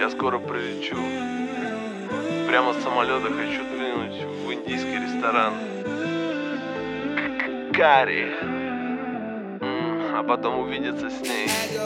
Я скоро прилечу. Прямо с самолета хочу двинуть в индийский ресторан. Карри. А потом увидеться с ней.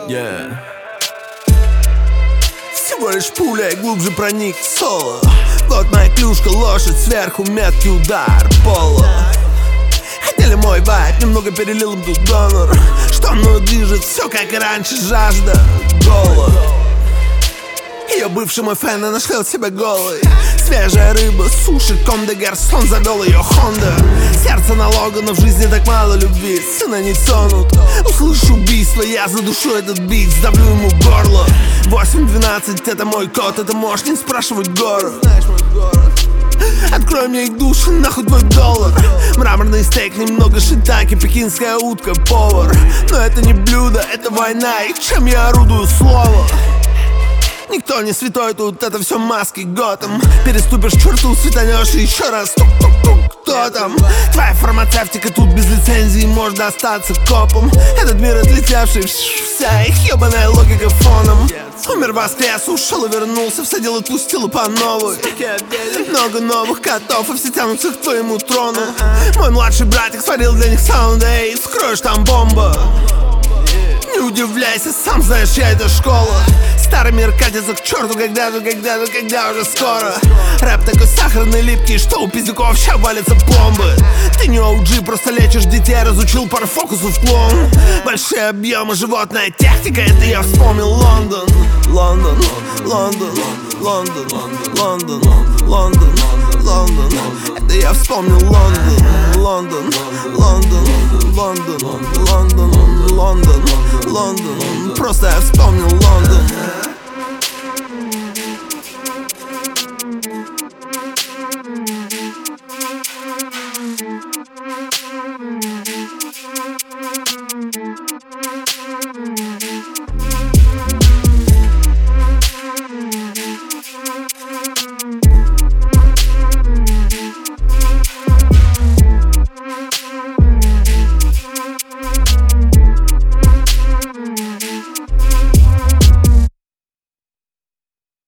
Всего лишь пуля и глубже проник в соло. Вот моя клюшка, лошадь, сверху меткий удар пола. Хотели мой вайб, немного перелил им тут донор. Что мною движет, все как и раньше, жажда, голод. Ее бывший мой фэн и нашел себя голой. Свежая рыба, суши, Ком де Гарсон завел ее Хонда. Сердце налога, но в жизни так мало любви. Сына не тонут, услышу убийство, я задушу этот бит, сдавлю ему горло. 8-12, это мой код, это можешь не спрашивать город. Открой мне их душу, нахуй твой доллар. Мраморный стейк, немного шитаки, пекинская утка, повар. Но это не блюдо, это война, и чем я орудую слово. Никто не святой, тут это все маски Готэм. Переступишь черту, светанешь и еще раз тук-тук-тук. Кто там? Твоя фармацевтика тут без лицензии, может остаться копом. Этот мир отлетевший, вся их ебаная логика фоном. Умер воскрес, ушел и вернулся, всадил и пустил по новой. Много новых котов, и все тянутся к твоему трону. Мой младший братик сварил для них саунда, эй, вскроешь там бомба. Не удивляйся, сам знаешь, я это школа. Старый мир катится к черту, когда уже скоро. Рэп такой сахарный, липкий, что у пиздюков ща валятся пломбы. Ты не OG, просто лечишь детей, разучил пару фокусов клоун. Большие объемы, животная техника, это я вспомнил Лондон. Лондон, Лондон, Лондон, Лондон, Лондон, Лондон. Это я вспомнил Лондон. Лондон, Лондон, Лондон, Лондон, Лондон, Лондон. Просто я вспомнил Лондон.